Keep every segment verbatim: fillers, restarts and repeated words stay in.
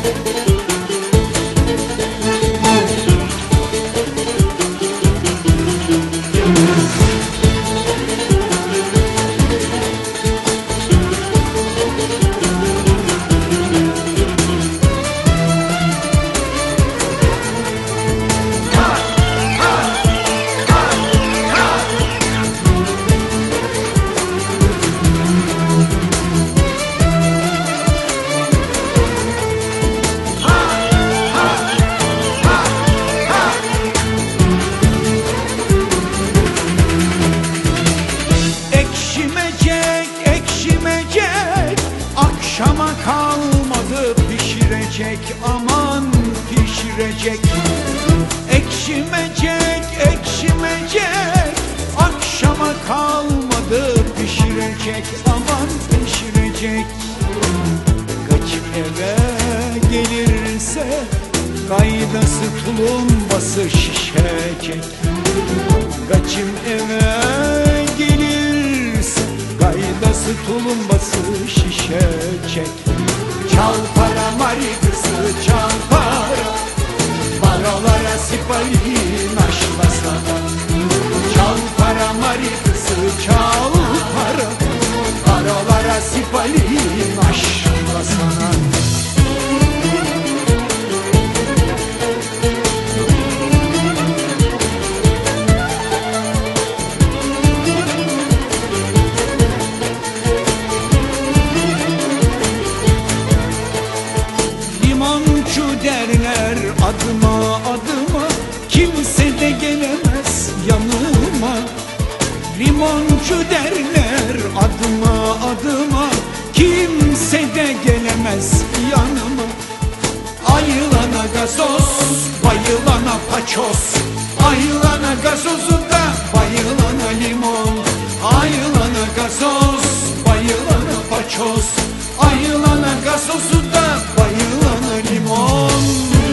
Akşama kalmadı pişirecek, aman pişirecek. Ekşimecek, ekşimecek, akşama kalmadı pişirecek, aman pişirecek. Kaçıp eve gelirse kaydası tulumbası şişecek. Kaçım eve gelirse kaydası tulumbası şişecek. Çal para mari kızı çal para, paralara sipalin aşlasana. Çal para mari kızı çal para, paralara sipalin aşlasana. Limoncu derler adıma adıma, kimse de gelemez yanıma. Limoncu derler adıma adıma, kimse de gelemez yanıma. Ayılana gazoz, bayılana paçoz, ayılana gazozu da bayılana limon. Ayılana gazoz, bayılana paçoz, ayılana gazozu da bayılana limon.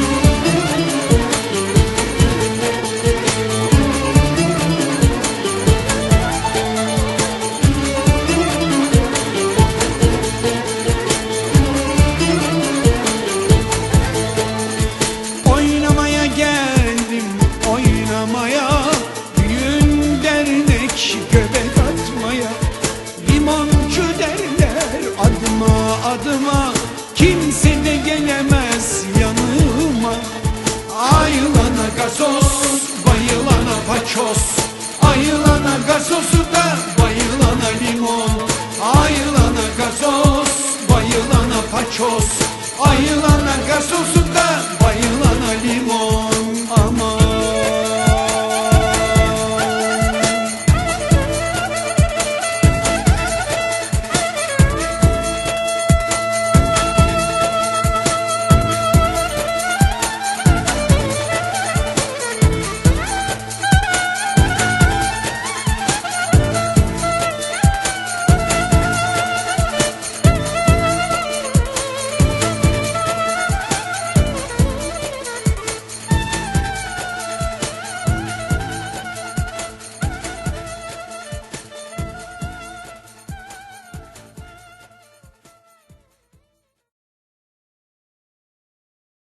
Oynamaya geldim, oynamaya, düğün dernek göbek atmaya. Limoncu derler adıma adıma, kimse de gelemez yanıma. Ayılana gazoz, bayılana paçoz, ayılana gazozu da bayılana limon. Ayılana gazoz, bayılana paçoz, ayılana